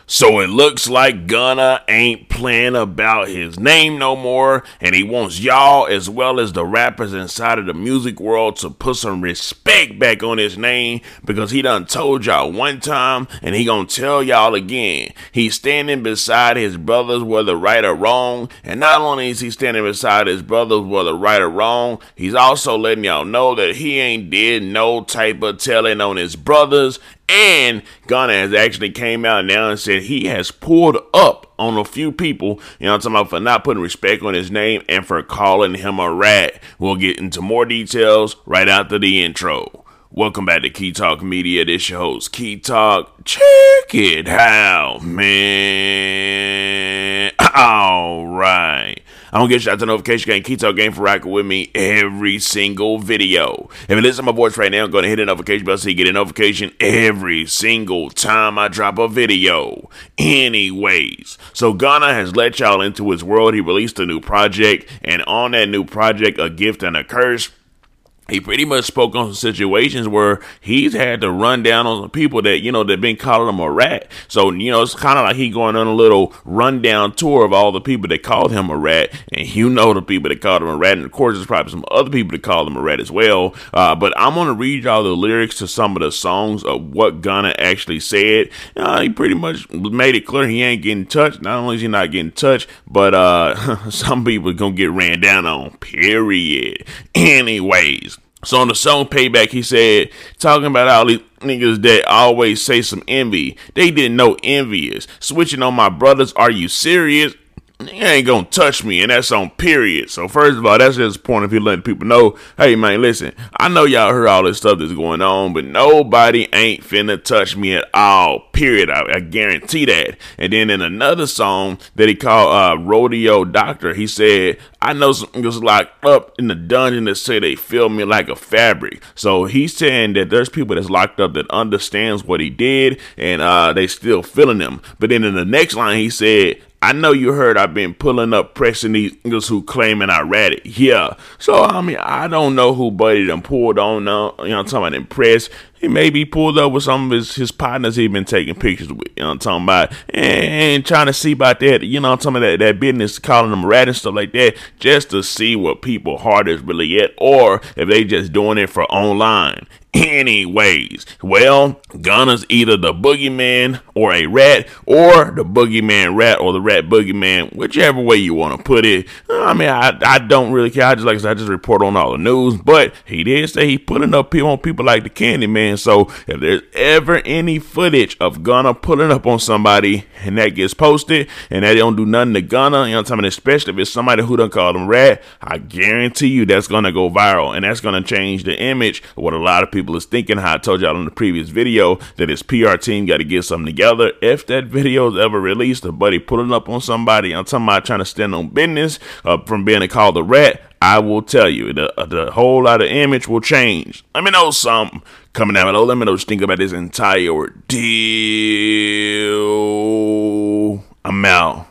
So it looks like Gunna ain't playing about his name no more, and he wants y'all as well as the rappers inside of the music world to put some respect back on his name, because he done told y'all one time and he gonna tell y'all again. He's standing beside his brothers whether right or wrong, and not only is he standing beside his brothers whether right or wrong, he's also letting y'all know that he ain't did no type of telling on his brothers. And Gunna has actually came out now and said he has pulled up on a few people, you know what I'm talking about, for not putting respect on his name and for calling him a rat. We'll get into more details right after the intro. Welcome back to Key Talk Media. This your host, Key Talk. Check it out, man. All right. I'm going to get you out the notification game, Key Talk Game, for rocking with me every single video. If you listen to my voice right now, go ahead and hit the notification bell so you get a notification every single time I drop a video. Anyways, so Gunna has let y'all into his world. He released a new project, and on that new project, A Gift and a Curse, he pretty much spoke on some situations where he's had to run down on some people that, you know, that been calling him a rat. So, you know, it's kind of like he going on a little rundown tour of all the people that called him a rat. And you know the people that called him a rat. And of course, there's probably some other people that called him a rat as well. But I'm going to read y'all the lyrics to some of the songs of what Gunna actually said. He pretty much made it clear he ain't getting touched. Not only is he not getting touched, but some people are going to get ran down on, period. Anyways. So on the song Payback, he said, talking about all these niggas that always say some envy. They didn't know envy is. Switching on my brothers, are you serious? You ain't gonna touch me, and that's on period. So first of all, that's just a point of view letting people know, hey man, listen, I know y'all heard all this stuff that's going on, but nobody ain't finna touch me at all, period. I guarantee that. And then in another song that he called Rodeo Doctor, he said, I know some niggas locked up in the dungeon that say they feel me like a fabric. So he's saying that there's people that's locked up that understands what he did, and they still feeling him. But then in the next line, he said, I know you heard I've been pulling up, pressing these niggas who claiming I ratted. Yeah. So, I mean, I don't know who Buddy done pulled on now. You know what I'm talking about? Impressed. He maybe pulled up with some of his partners he'd been taking pictures with, you know what I'm talking about, and trying to see about that, you know what I'm talking about, that business, calling them rat and stuff like that, just to see what people heart is really at, or if they just doing it for online. Anyways, well, Gunna's either the boogeyman or a rat, or the boogeyman rat or the rat boogeyman, whichever way you want to put it. I mean, I don't really care. I just report on all the news, but he did say he putting up on people like the Candyman. So if there's ever any footage of Gunna pulling up on somebody and that gets posted and that don't do nothing to Gunna, you know what I'm talking about, especially if it's somebody who done called him rat, I guarantee you that's going to go viral, and that's going to change the image of what a lot of people is thinking. How I told y'all in the previous video that his PR team got to get something together. If that video is ever released of Buddy pulling up on somebody, I'm talking about trying to stand on business from being called a rat, I will tell you, the whole lot of image will change. Let me know something coming out. Let me know what you think about this entire ordeal. I'm out.